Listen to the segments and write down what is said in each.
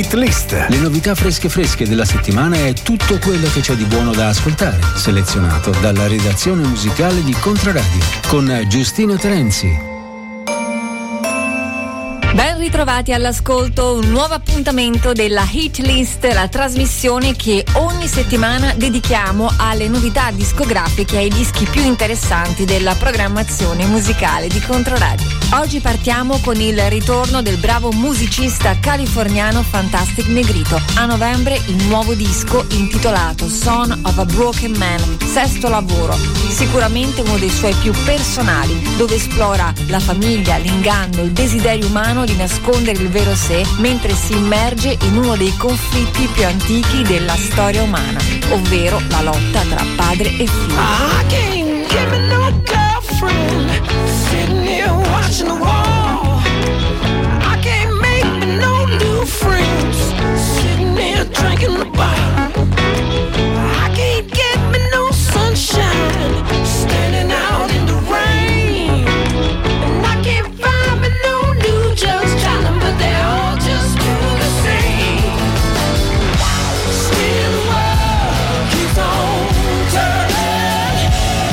Hit List. Le novità fresche della settimana e tutto quello che c'è di buono da ascoltare, selezionato dalla redazione musicale di Controradio, con Giustina Terenzi. Ben ritrovati all'ascolto, un nuovo appuntamento della Hit List, la trasmissione che ogni settimana dedichiamo alle novità discografiche e ai dischi più interessanti della programmazione musicale di Controradio. Oggi partiamo con il ritorno del bravo musicista californiano Fantastic Negrito. A novembre il nuovo disco intitolato Son of a Broken Man, sesto lavoro, sicuramente uno dei suoi più personali, dove esplora la famiglia, l'inganno, il desiderio umano di nascondere il vero sé mentre si immerge in uno dei conflitti più antichi della storia umana, ovvero la lotta tra padre e figlio. I can't give me no girlfriend sitting here watching the wall. I can't make me no new friends sitting here drinking the bar. I can't get me no sunshine standing out in the rain. And I can't find me no new just trying, but they all just do the same. Still the world keeps on turning.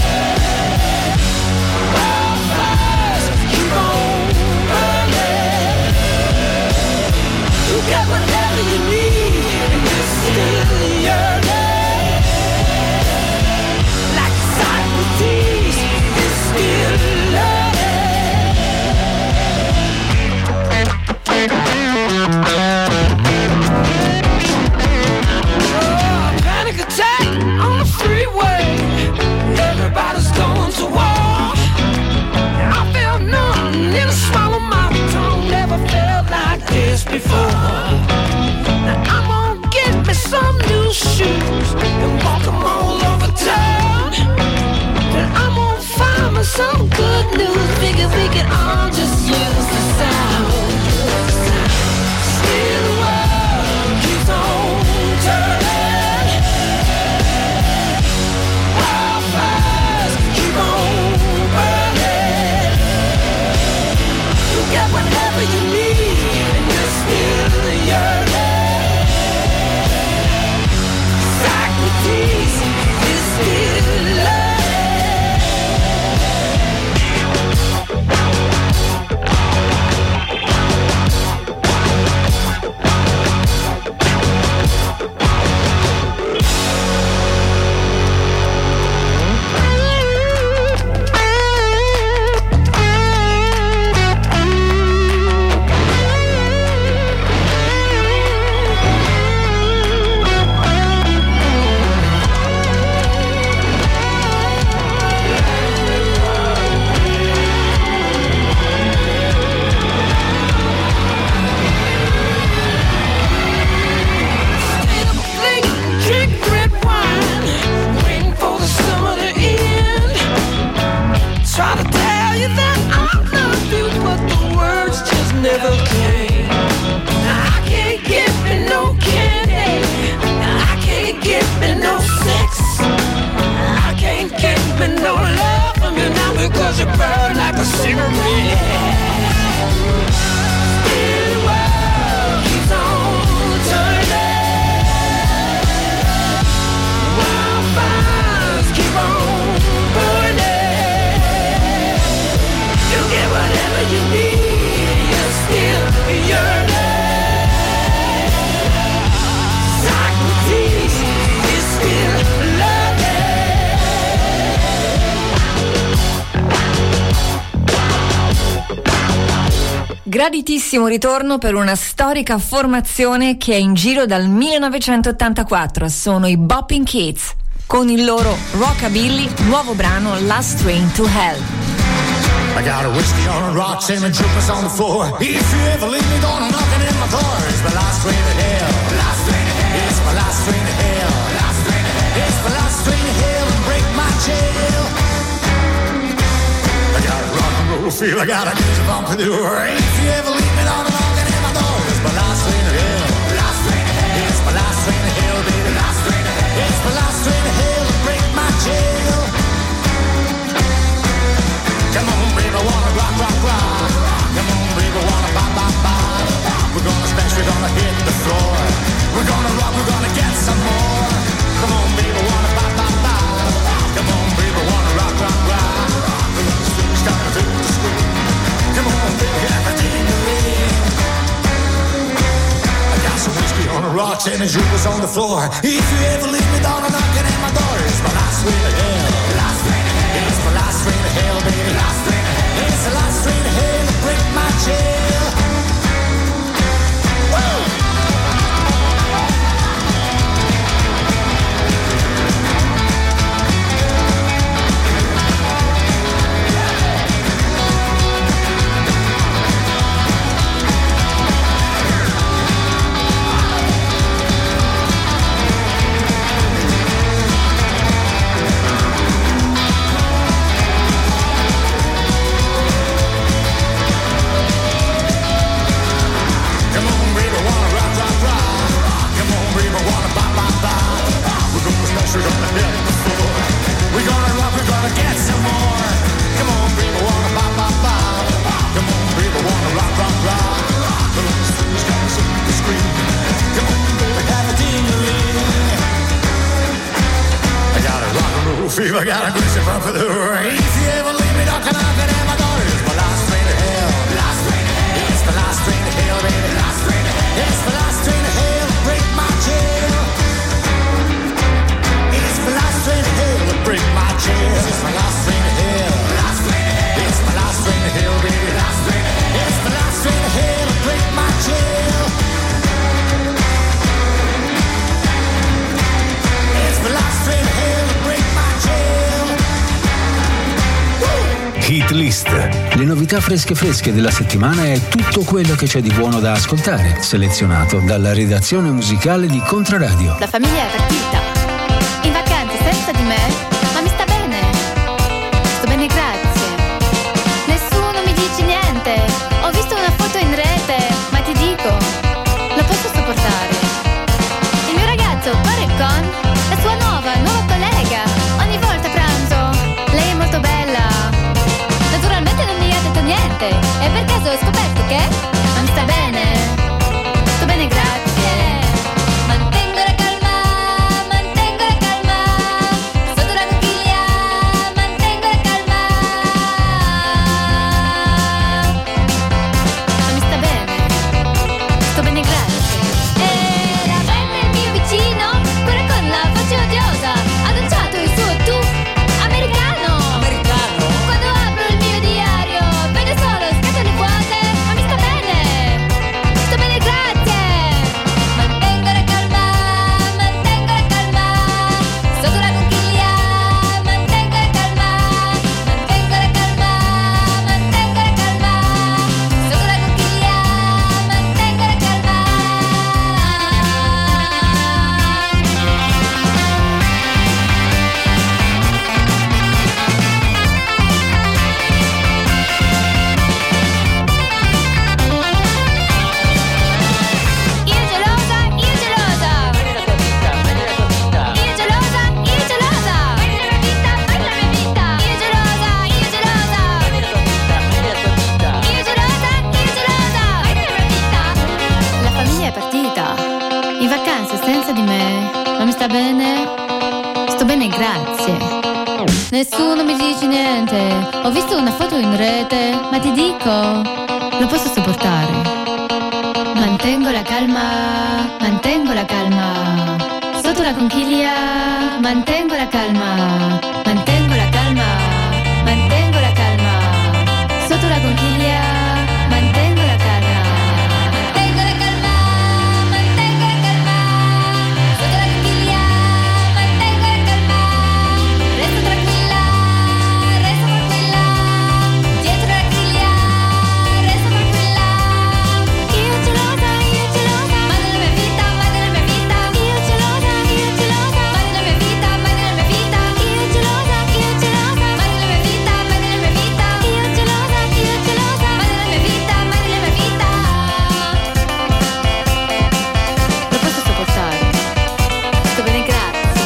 Wildfires keep on burning. You got whatever you need, and you're still yearning. Like Socrates is still learning. Oh, panic attack on the freeway. Everybody's going to war. I felt nothing in a swallow my tongue. Never felt like this before. Now I'm gonna get me some new shoes and walk 'em all over town. And I'm gonna find me some good news. Figure we can all just use the sound. Still the world keeps on turning. Wildfires keep on burning. You get whatever you need, and you're still yearning. Socrates is still learning. Drink red wine, waiting for the summer to end. Try to tell you that I love you, but the words just never came. I can't get me no candy, I can't get me no sex, I can't get me no love from you now because you burn like a cigarette. Still the world keeps on turning. Wildfires keep on burning. You get whatever you need, you're still yearning. Socrates is still learning. Graditissimo ritorno per una storica formazione che è in giro dal 1984, sono i Bopping Kids, con il loro Rockabilly, nuovo brano Last Train to Hell. I got a whiskey on the rocks and the drippers on the floor. If you ever leave me, gonna knocking in my door. It's my last train to hell. Last train to hell. It's my last train to hell. Last train to hell. It's my last train to hell and break my jail. I got a rock and roll feel. I got a music pompadour. If you ever leave me, gonna knocking in my door. It's my last train to hell. Last train to hell. It's my last train to hell, baby. Last train to hell. It's my last train to hell and break my jail. Come on, baby, wanna rock, rock, rock. Come on, baby, wanna bop, bop, bop. We're gonna smash, we're gonna hit the floor. rocks and the jukebox on the floor. If you ever leave me down and knocking at my door, it's my last train to hell. It's my last train to hell, baby. It's the last train to hell to break my chair. Woo! We're gonna hit the floor. We're gonna rock, we're gonna get some more. Come on, people, wanna bop, bop, bop. Come on, people, wanna rock, rock, rock. The little strings gonna sing the scream. Come on, baby, have a ding-a-ling. I got a rock and roll fever, got a greasy run for the rain. If you ever leave me knocking at my door, it's my last train to hell. It's the last train to hell, baby. It's the last train to hell, break my chair. It's my last train to hell to break my chair. It's my last train to hell. It's my last train to hell, baby. It's my last train to hell to break my chair. It's my last train to hell to break my chair. Hit List. Le novità fresche della settimana e tutto quello che c'è di buono da ascoltare, selezionato dalla redazione musicale di Controradio. La famiglia è partita. In vacanza senza di me, ma mi sta bene. Sto bene, grazie. Nessuno mi dice niente. Ho visto una foto in rete, ma ti dico, lo posso sopportare. Il mio ragazzo pare con la sua nuova collega. Ogni volta a pranzo, lei è molto bella. Naturalmente non mi ha detto niente. E per caso ho scoperto che non sta bene. Sto bene, grazie. Mantengo la calma sotto la conchiglia. Mantengo la calma. Non mi sta bene. Sto bene, grazie. E la bella il mio vicino, pure con la voce odiosa, ha lanciato il suo tu americano. Quando apro il mio diario vedo solo scatole vuote, ma mi sta bene. Sto bene, grazie. Mantengo la calma sotto la conchiglia. Mantengo la calma sotto la conchiglia. Mantengo la calma. Io gelosa. Io gelosa. Io gelosa. Io gelosa. Vai nella mia vita. Io gelosa. Io gelosa. Vai nella mia vita. La famiglia è partita. In vacanza senza di me, ma mi sta bene. Sto bene, grazie. Nessuno mi dice niente. Ho visto una foto in rete, ma ti dico, lo posso sopportare. Mantengo la calma sotto la conchiglia. Mantengo la calma sotto la conchiglia. Mantengo la calma sotto la conchiglia. Mantengo la calma. Resta tranquilla. Dietro la griglia, resta tranquilla. Io gelosa. Mai nella mia vita. Io gelosa. Mai nella mia vita. Io gelosa. Mai nella mia vita. Io gelosa. Mai nella mia vita. Lo posso sopportare. Sto bene, grazie.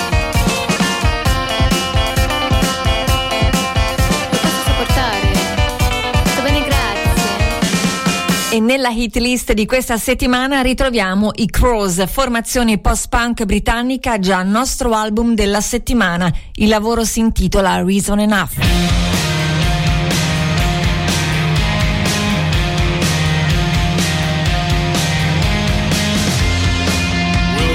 Lo posso sopportare. Sto bene, grazie. E nella hit list di questa settimana ritroviamo i Crows, formazione post-punk britannica, già nostro album della settimana. Il lavoro si intitola Reason Enough. Well,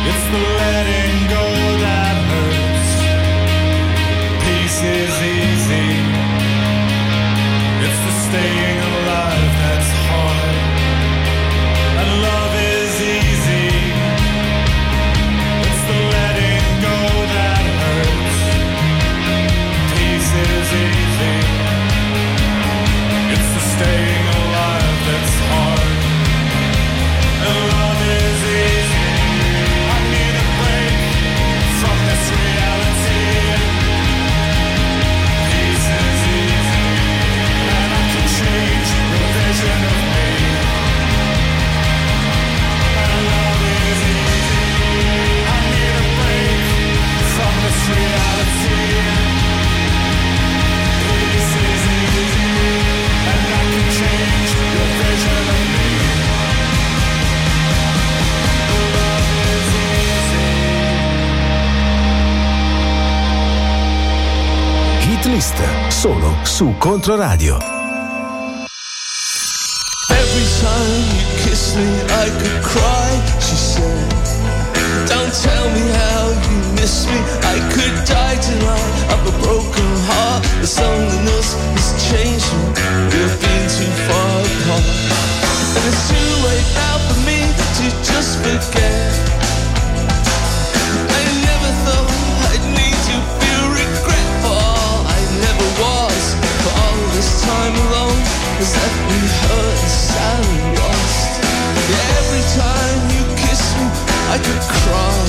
It's the letting go that hurts. Peace is easy. It's the staying alive that's hard. And love is easy. It's the letting go that hurts. Peace is easy. It's the staying alive that's hard. And love is easy. I need a break from this reality. Peace is easy. And I can change your vision of me. And love is easy. I need a break from this reality. Peace is easy. And I can change your vision of me. Love is easy. Hit List, solo su Controradio. Every time you kiss me I could cry, she said. Don't tell me how you miss me, I could die tonight of a broken heart. The loneliness has changed me, we've been too far apart. And it's too late now for me to just forget. I never thought I'd need to feel regret for all I never was. For all this time alone has left me hurt and sad and lost. Yeah, every time you kiss me I could cry.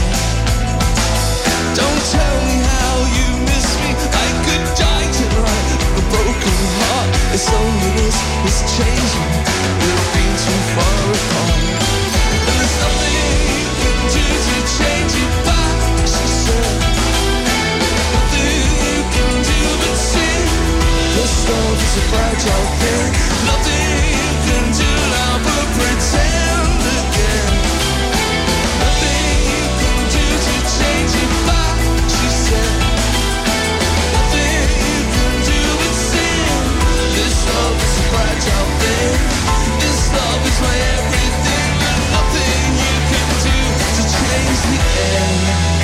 Don't tell me how you miss me, I could die tonight. A broken heart, its loneliness is changing. We've been too far apart. And there's nothing you can do to change it back, she said. Nothing you can do but see. This love is a fragile thing. Nothing you can do now but pretend again. Nothing you can do to change it back, she said. Nothing you can do but sin. This love is a fragile thing. This love is my everything. And nothing you can do to change the end.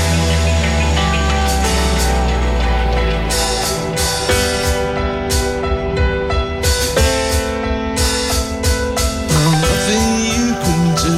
Nothing you can do.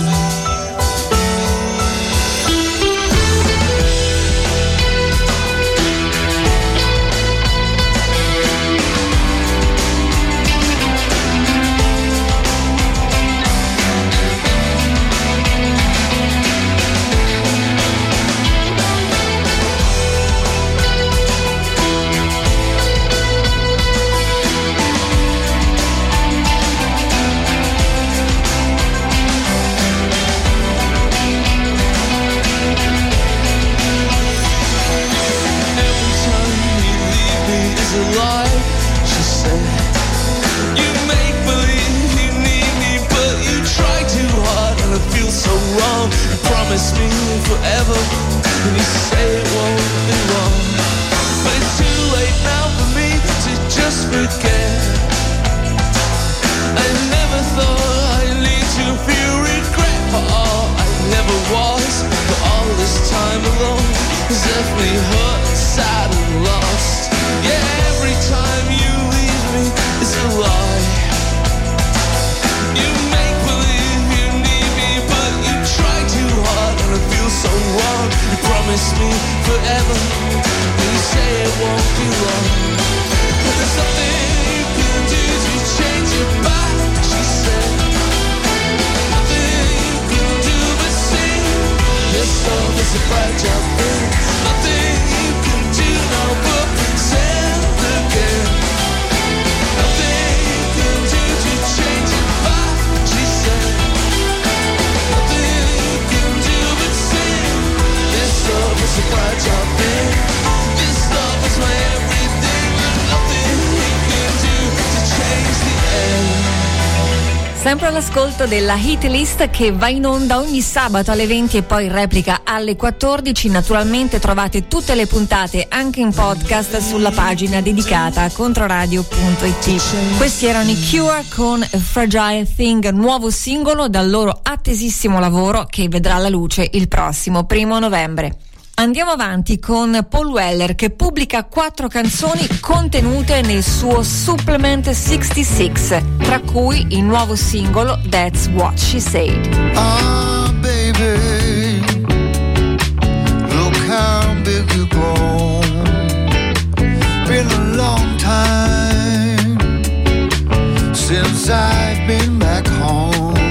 Every time you leave me is a lie, she said. You make believe you need me, but you try too hard and I feel so wrong. You promise me forever and you say it won't be long. But it's too late now for me to just forget. I never thought I'd need to feel regret for all I never was. For all this time alone has left me hurt, sad and lost. Yeah, every time you leave me is a lie. You make believe you need me, but you try too hard and I feel so wrong. You promise me forever and you say it won't be long. But there's nothing you can do to change it back, she said. Nothing you can do but see. This love is a fragile thing. Nothing you can do now but pretend again. Nothing you can do to change it back, she said. Nothing you can do but sin. This love is a fragile thing. This love is my everything. And nothing you can do to change the end. Sempre all'ascolto della Hit List, che va in onda ogni sabato alle 20 e poi replica alle 14. Naturalmente trovate tutte le puntate anche in podcast sulla pagina dedicata a controradio.it. Questi erano i Cure con A Fragile Thing, nuovo singolo dal loro attesissimo lavoro che vedrà la luce il prossimo 1 novembre. Andiamo avanti con Paul Weller, che pubblica 4 canzoni contenute nel suo Supplement 66, tra cui il nuovo singolo That's What She Said. Ah, baby, look how big you've grown. Been a long time since I've been back home.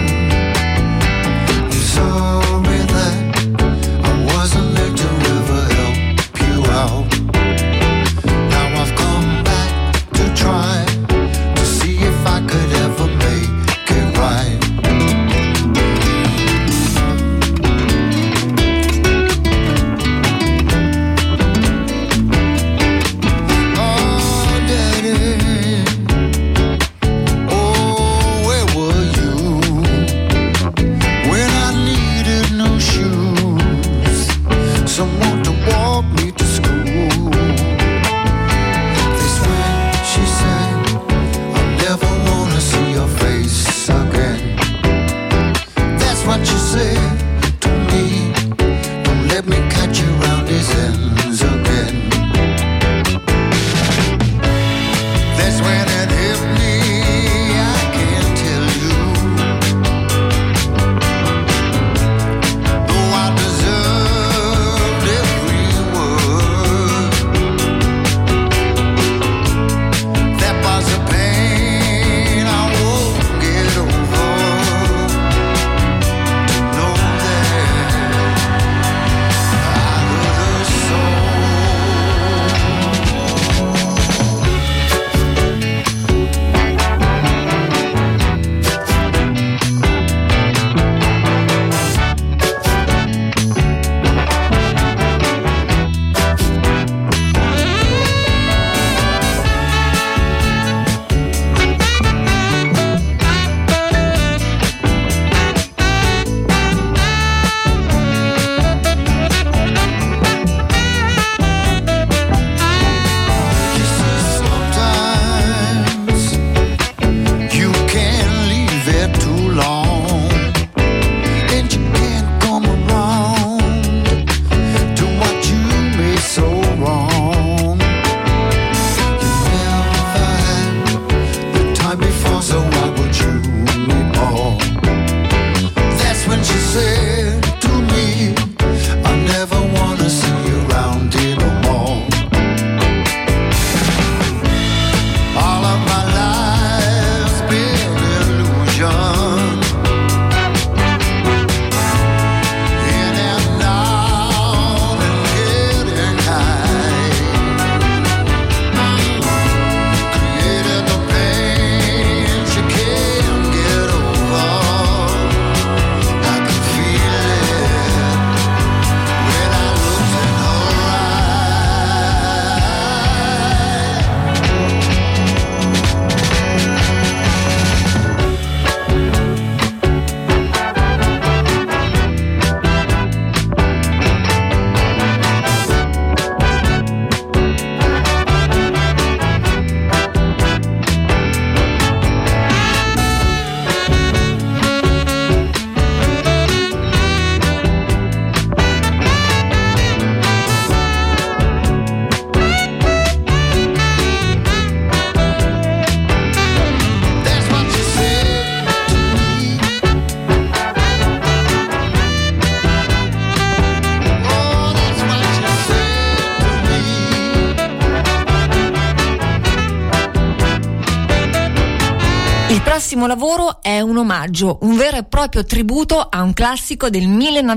Il prossimo lavoro è un omaggio, un vero e proprio tributo a un classico del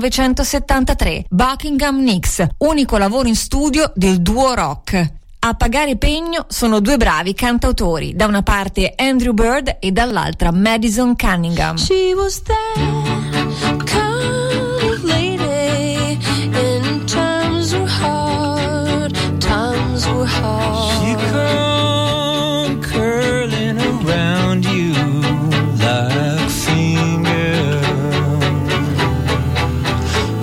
1973, Buckingham Nicks, unico lavoro in studio del duo rock. A pagare pegno sono due bravi cantautori, da una parte Andrew Bird e dall'altra Madison Cunningham. She was there, kind of lady, and times were hard, times were hard. She come curling around you like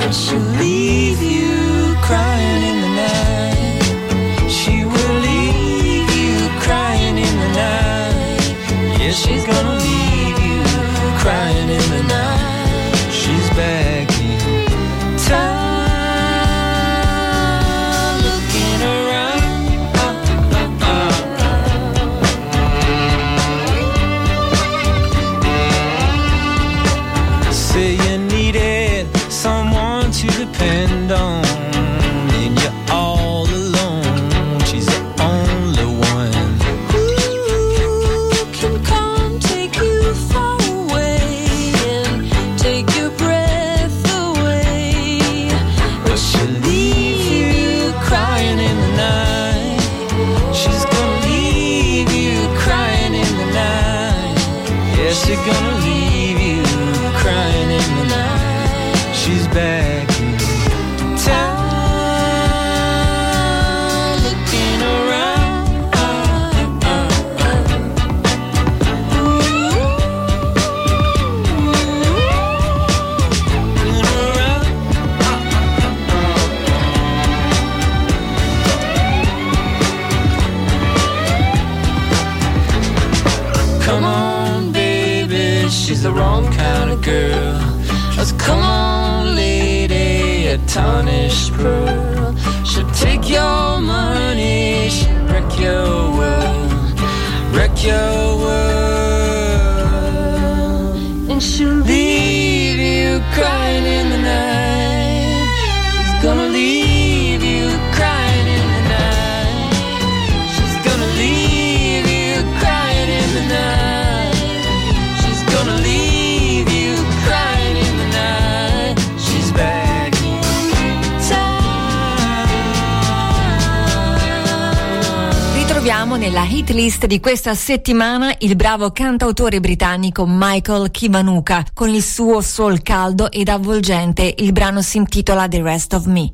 and she'll leave you crying in the night. She will leave you crying in the night. Yeah, she's gonna leave you crying in the night. She's back in town, looking around. Say you needed someone to depend on, and you're all alone. She's the only one Who can come take you far away and take your breath away? but she'll leave you crying in the night. She's gonna leave you crying in the night. Yeah, she's gonna leave you crying in the night. She's back in town, looking around. Looking around. Come on, baby, she's the wrong kind of girl. Let's come on, lady, a tarnished pearl. She'll take your money, she'll wreck your world, wreck your world. And she'll Leave you crying in the night. She's gonna leave you crying in the night. She's gonna leave you crying in the night. She's gonna leave you crying in the night. She's back in town. Ritroviamo nella hit list di questa settimana il bravo cantautore britannico Michael Kiwanuka con il suo soul caldo ed avvolgente. Il brano si intitola The Rest of Me.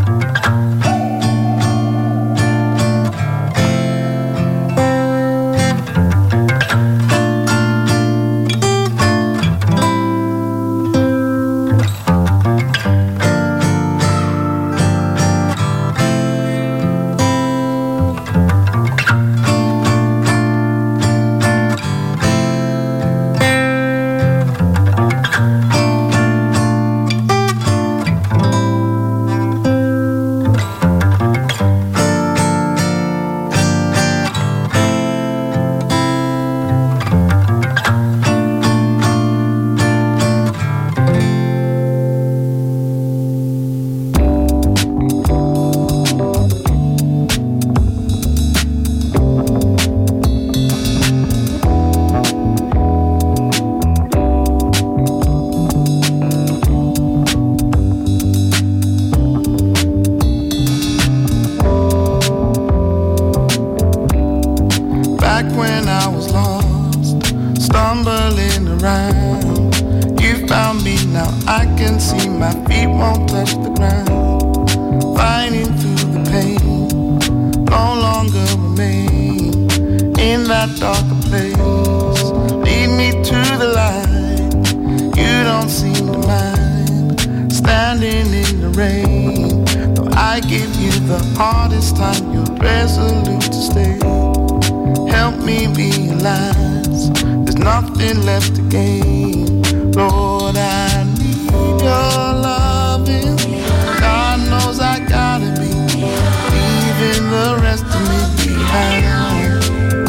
Back when I was lost, stumbling around, you found me, now I can see my feet won't touch the ground. Fighting through the pain, no longer remain in that darker place. Lead me to the light, you don't seem to mind, standing in the rain. Though I give you the hardest time, you're resolute to stay. Help me realize there's nothing left to gain. Lord, I need your loving. God knows I gotta be leaving the rest of me behind.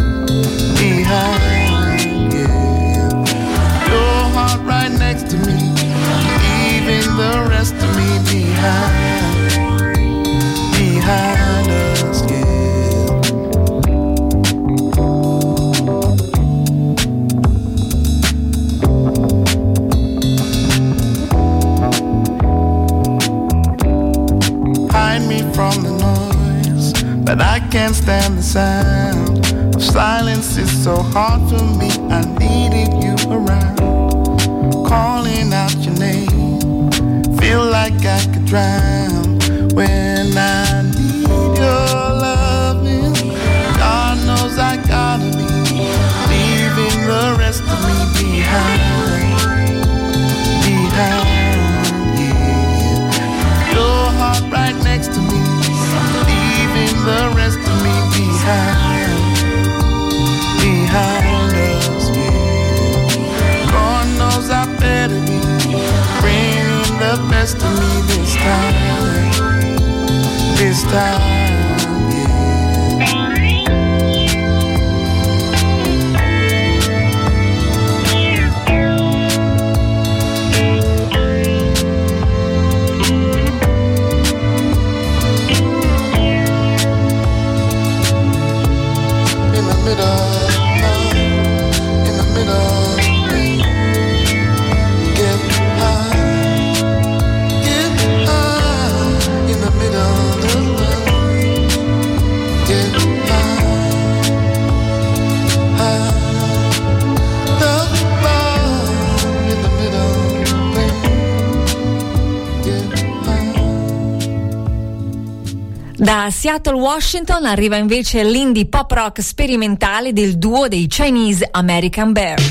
Behind, yeah. Your heart right next to me, leaving the rest of me behind. Behind us, yeah. From the noise, but I can't stand the sound of silence. It's so hard for me, I needed you around. Calling out your name, feel like I could drown when I need your loving. God knows I gotta be leaving the rest of me behind. Behind, yeah. time behind us. Yeah. Lord knows I better be bringing the best of me this time. This time. Da Seattle, Washington arriva invece l'indie pop rock sperimentale del duo dei Chinese American Bear.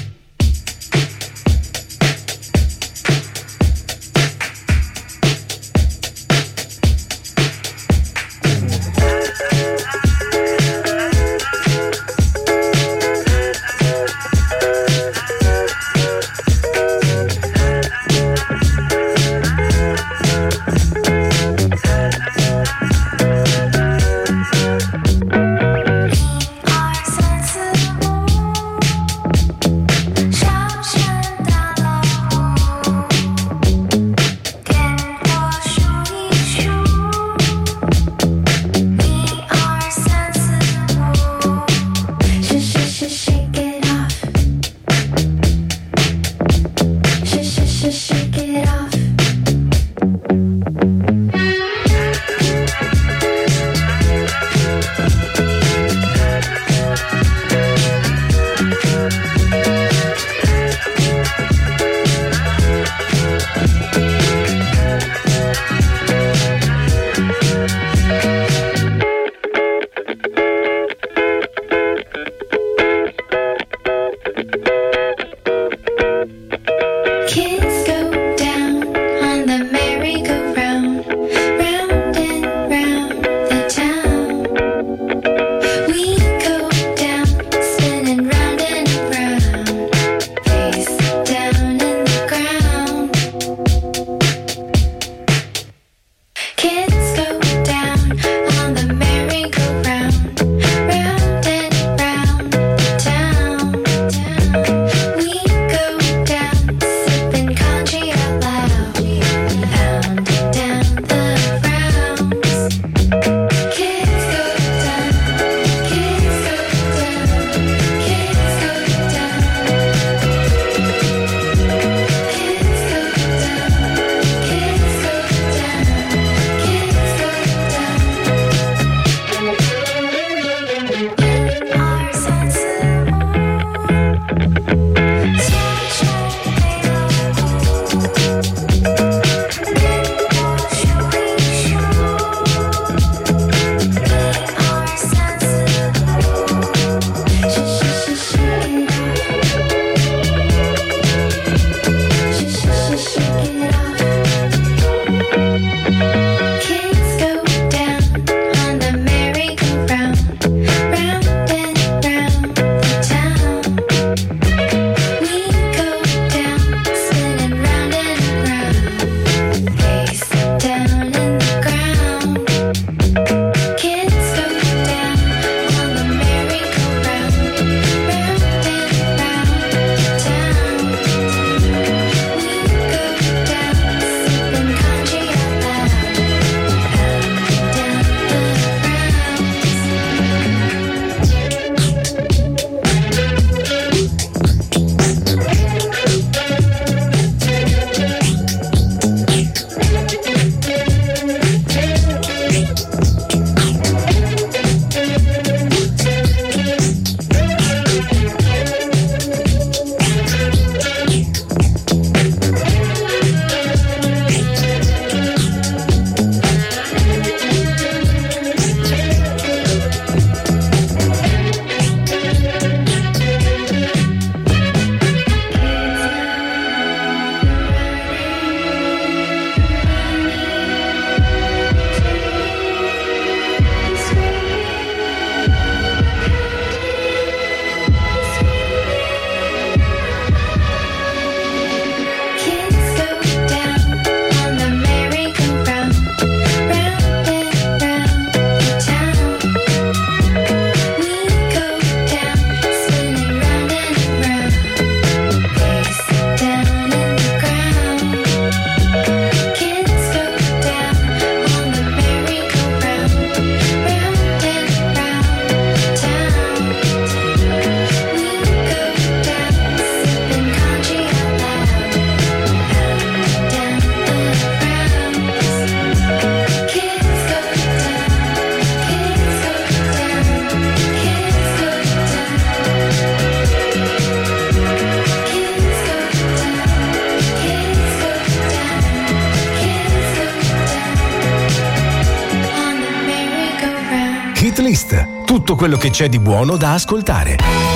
List, tutto quello che c'è di buono da ascoltare.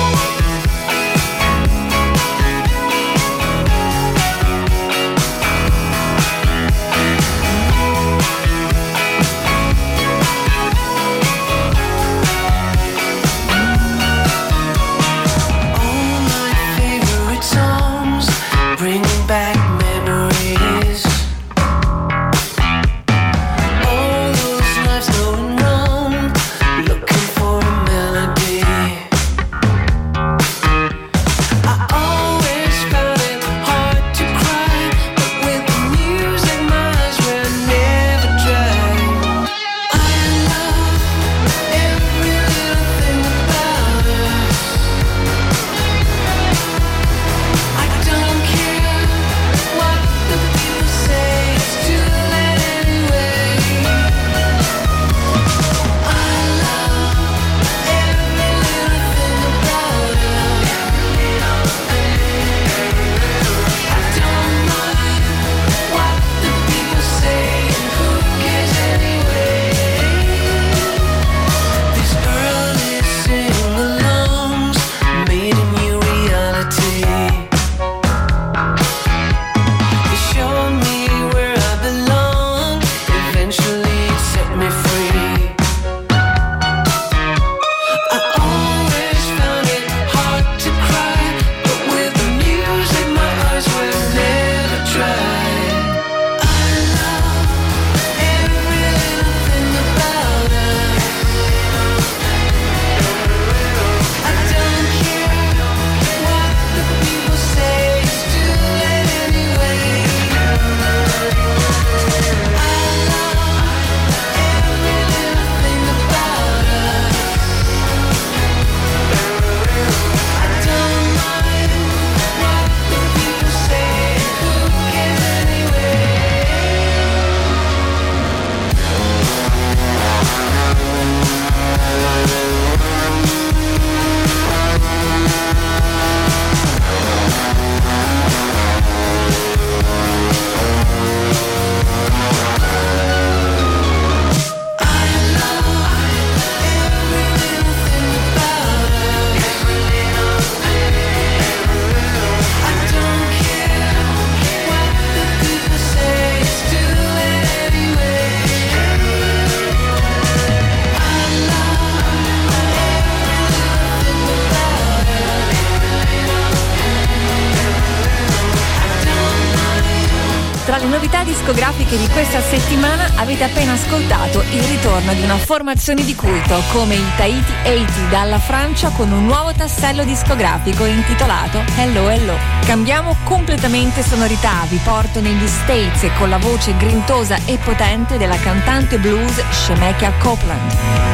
Tra le novità discografiche di questa settimana avete appena ascoltato il ritorno di una formazione di culto come i Tahiti 80 dalla Francia con un nuovo tassello discografico intitolato Hello Hello. Cambiamo completamente sonorità, vi porto negli States con la voce grintosa e potente della cantante blues Shemekia Copeland.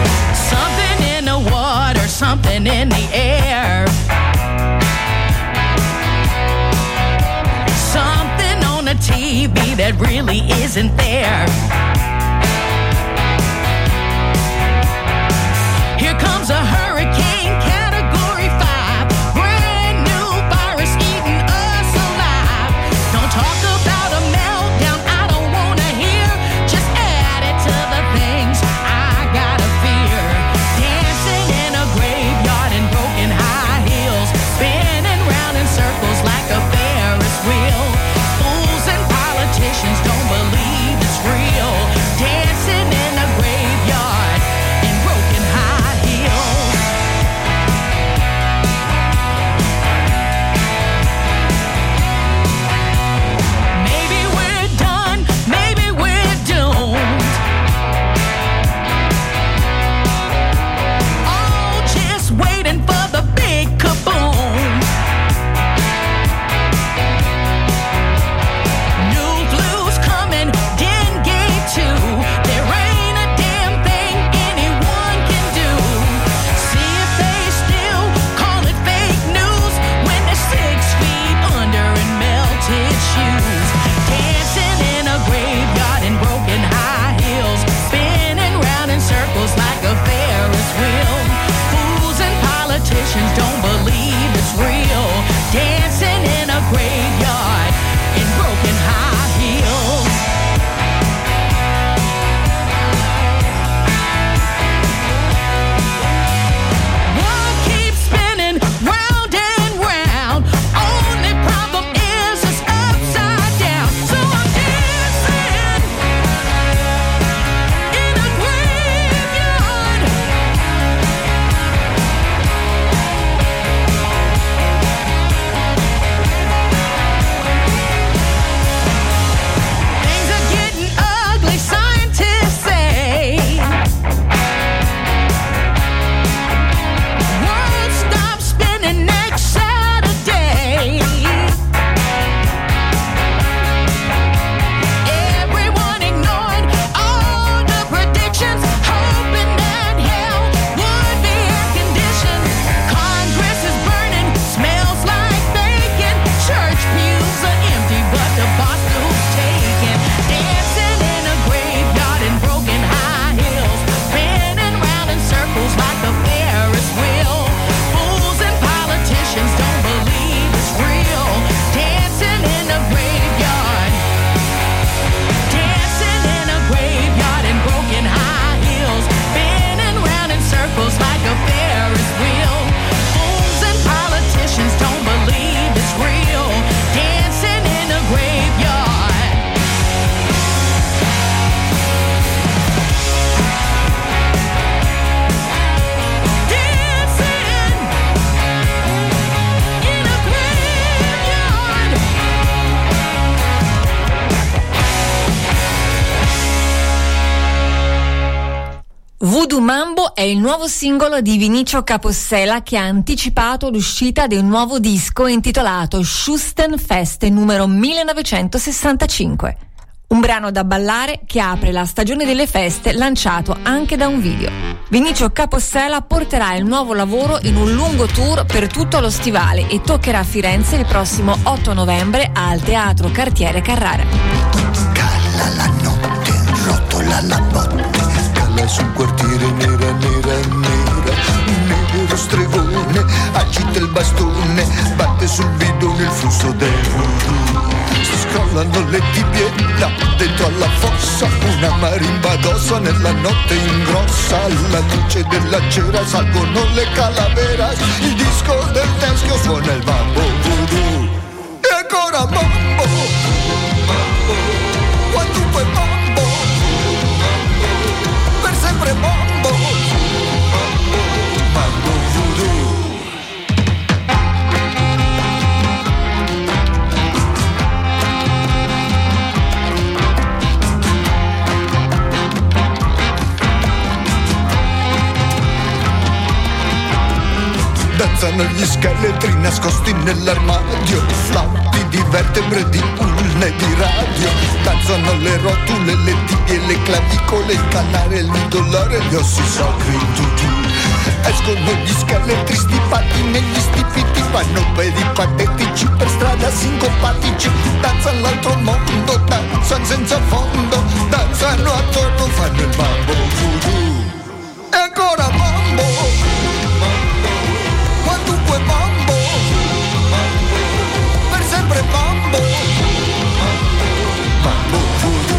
Something in the water, something in the air. Something on the TV that really isn't there. Here comes a hurricane, category 5. Brand new virus eating us alive. Don't talk about a meltdown, I don't wanna hear. Just add it to the things I gotta fear. Dancing in a graveyard in broken high heels. Spinning round in circles like a Ferris wheel. Fools and politicians don't believe it's real. Voodoo Mambo è il nuovo singolo di Vinicio Capossela che ha anticipato l'uscita di un nuovo disco intitolato Schustenfeste numero 1965. Un brano da ballare che apre la stagione delle feste, lanciato anche da un video. Vinicio Capossela porterà il nuovo lavoro in un lungo tour per tutto lo stivale e toccherà Firenze il prossimo 8 novembre al Teatro Cartiere Carrara. Cala la notte, rotola la botte, cala sul quartiere nera, nera, nera. Un nero stregone agita il bastone, batte sul bidone il flusso del voodoo. Scollano le tibie là dentro alla fossa, una marimba addosso nella notte ingrossa. Alla luce della cera salgono le calaveras, il disco del teschio suona il mambo voodoo. E ancora mambo, quantunque mambo, per sempre mambo, mambo voodoo. Danzano gli scheletri nascosti nell'armadio, flauti di vertebre, di urne, di radio. Danzano le rotule, le tibie, le clavicole, il canare, il midolare, gli ossi sacri in tutù. Escono gli scheletri stipati negli stipiti, fanno pedi patetici per strada sincopatici. Danzano all'altro mondo, danzano senza fondo, danzano attorno, fanno il mambo voodoo. E ancora mambo, quantunque mambo, per sempre mambo, mambo voodoo.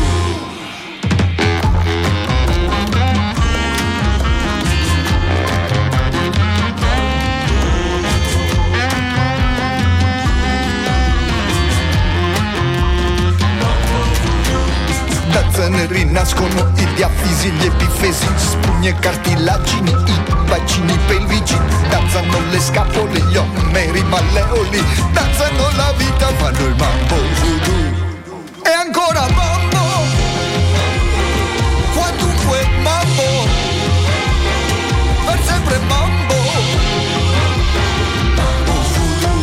Danzano e rinascono i diafisi, gli epifesi, spugni e cartilagini, i bacini pelvici. Danzano le scapole, gli omeri malleoli, danzano la vita, fanno il mambo voodoo. E ancora mambo, quantunque mambo, per sempre mambo, mambo voodoo.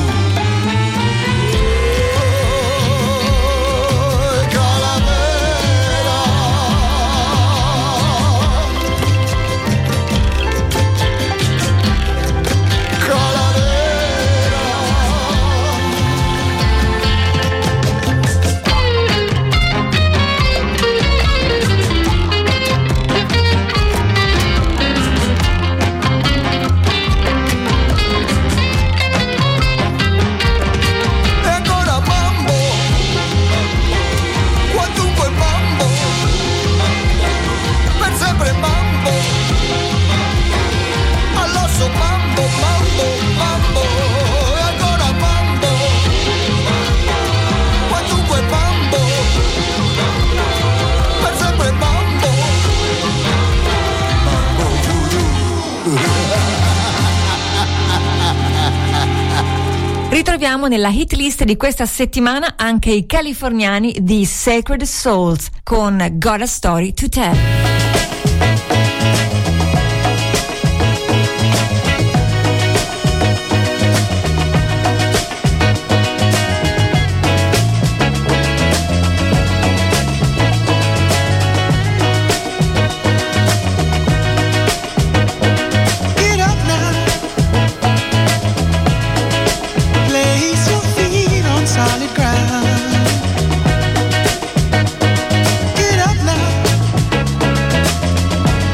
Ritroviamo nella hit list di questa settimana anche i californiani di Sacred Souls con Got a Story to Tell. Get up now.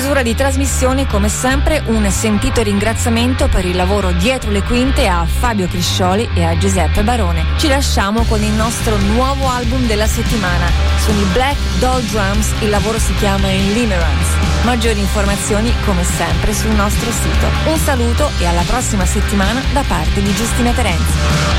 chiusura di trasmissione, come sempre, un sentito ringraziamento per il lavoro dietro le quinte a Fabio Criscioli e a Giuseppe Barone. Ci lasciamo con il nostro nuovo album della settimana. Sono i Black Doll Drums, il lavoro si chiama Limerence. Maggiori informazioni, come sempre, sul nostro sito. Un saluto e alla prossima settimana da parte di Giustina Terenzi.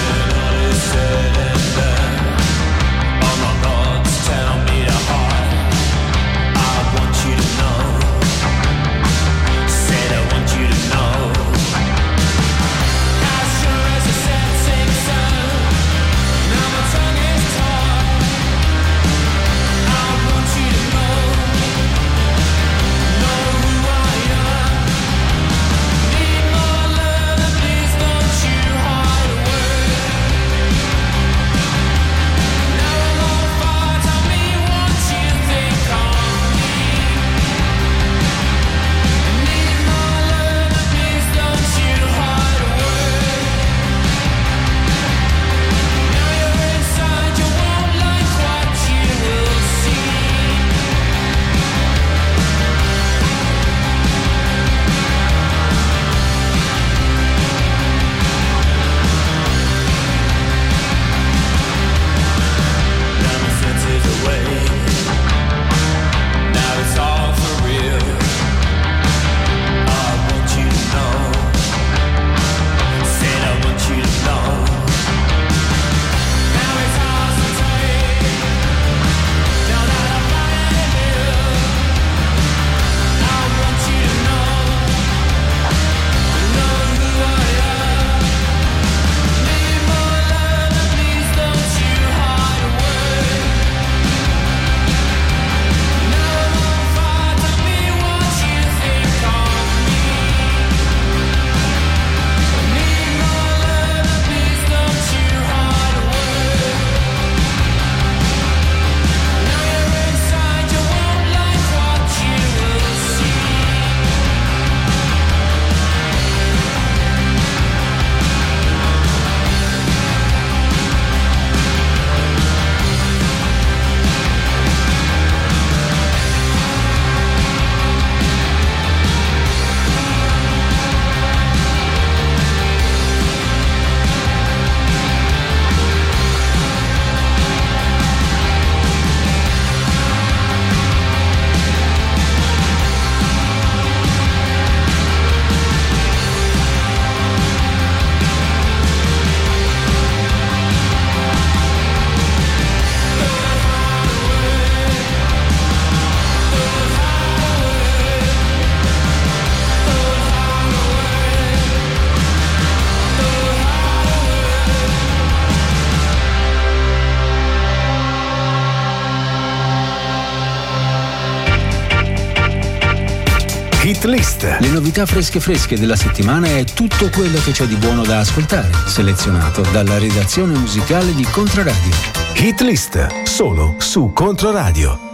Hit List. Le novità fresche della settimana e tutto quello che c'è di buono da ascoltare, selezionato dalla redazione musicale di Controradio. Hit List, solo su Controradio.